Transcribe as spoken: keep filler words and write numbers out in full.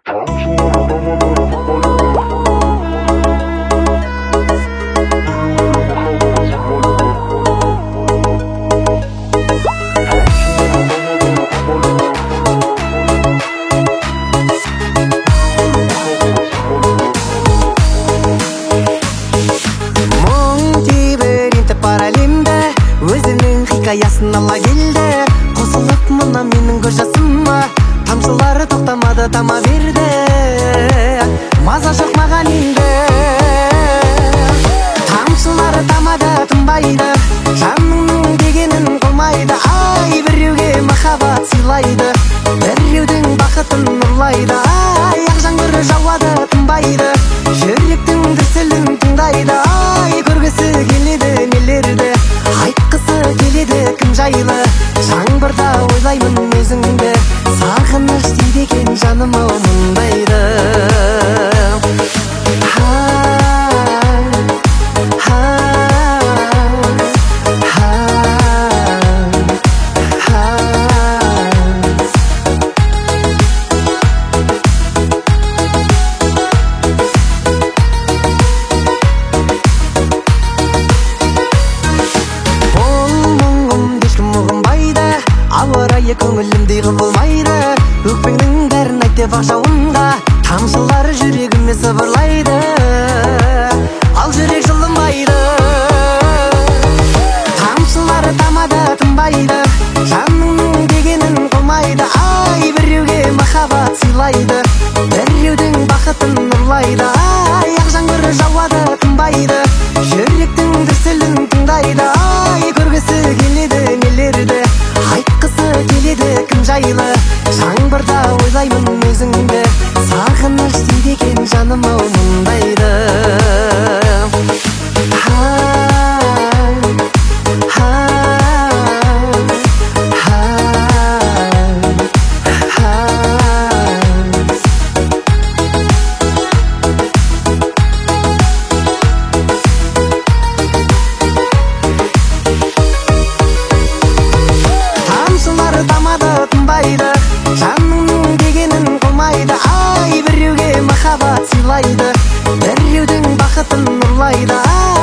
Хикаясын ала келді, қосылып мұна менің көз жасыма. Тамшылары тоқтамады, тама берді, маза жоқ маған енді. Тамшылары тамады, тынбайды, жаныңның дегенін қылмайды. Ай, біреуге махаббат сыйлайды, біреудің бақытын ұрлайды. Ай, ақ жаңбыр жауады, тынбайды, жүректің дүрсілін тыңдайды. Ай, көргісі келеді нелерді, айтқысы келеді кім жайлы. Жаңбырда ойлаймын өзіңді, сағыныш дейді екен жаным ау мұндайды. Көңілімдей құбылмайды, өкпеңнің бәрін айт деп ақ жауында. Тамшылары жүрегіме сыбырлайды, ал жүрек жылынбайды. Тамшылары тамады, тынбайды, жаныңның дегенін қылмайды. Ай, біреуге махаббат сыйлайды, біреудің бақытын ұрлайды. Ай, ақ жаңбыр жауады, тынбайды, жүректің дүрсілін тыңдайды. Ай, көргісі келеді нелерді, айтқысы келеді кім жайлы. Жаңбырда ойлаймын өзіңді, сағыныш дейді екен жаным ау мұндайды. Жаныңның дегенін қылмайды. Ай, біреуге махаббат сыйлайды, біреудің бақытын ұрлайды.